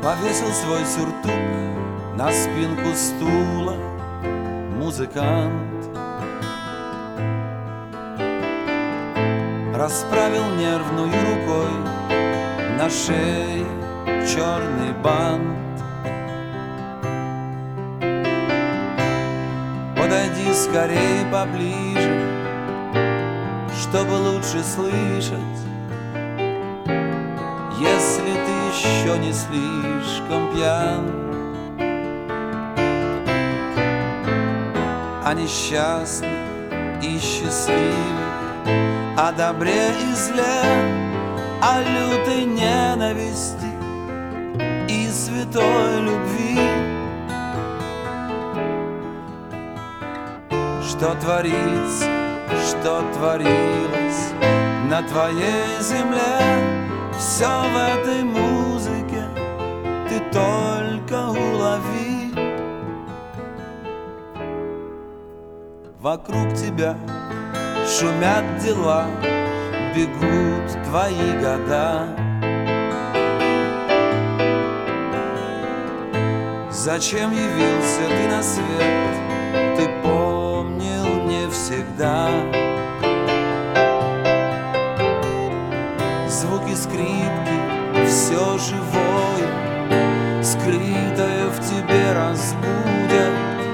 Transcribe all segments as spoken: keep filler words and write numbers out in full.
Повесил свой сюртук на спинку стула музыкант, расправил нервную рукой на шее черный бант. Подойди скорей поближе, чтобы лучше слышать, если ты еще не слишком пьян. О несчастных и счастливых, о добре и зле, о лютой ненависти и святой любви. Что творится, что творилось на твоей земле, все в этой музыке ты только улови. Вокруг тебя шумят дела, бегут твои года. Зачем явился ты на свет, ты помнил не всегда. Звуки скрипки, все живое, скрытое в тебе разбудят,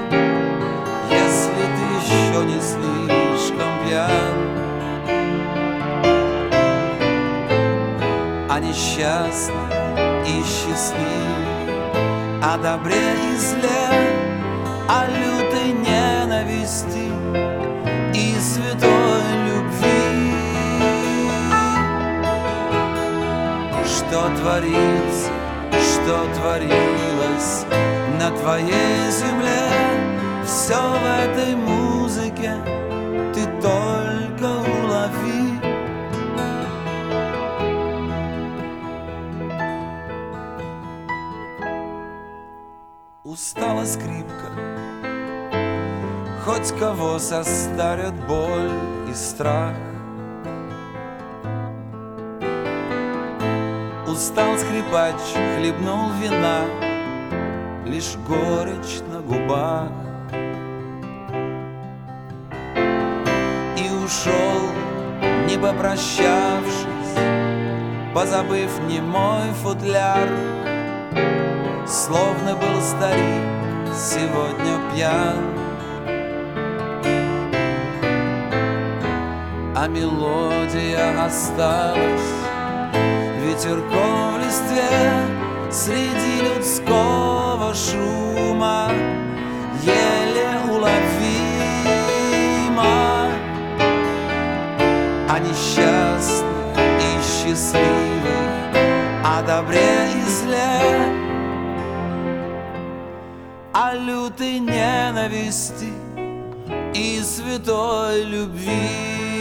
если ты еще не слишком пьян. О несчастных и счастливых, о добре и зле, о лютой ненависти и святой любви. Что творится, что творилось на твоей земле, все в этой музыке ты только улови. Устала скрипка, хоть кого состарят боль и страх. Устал скрипач, хлебнул вина, лишь горечь на губах. И ушел, не попрощавшись, позабыв немой футляр. Словно был старик сегодня пьян, а мелодия осталась ветерком в листве среди людского шума, еле уловима. О несчастных и счастливых, о добре и зле, о лютой ненависти и святой любви.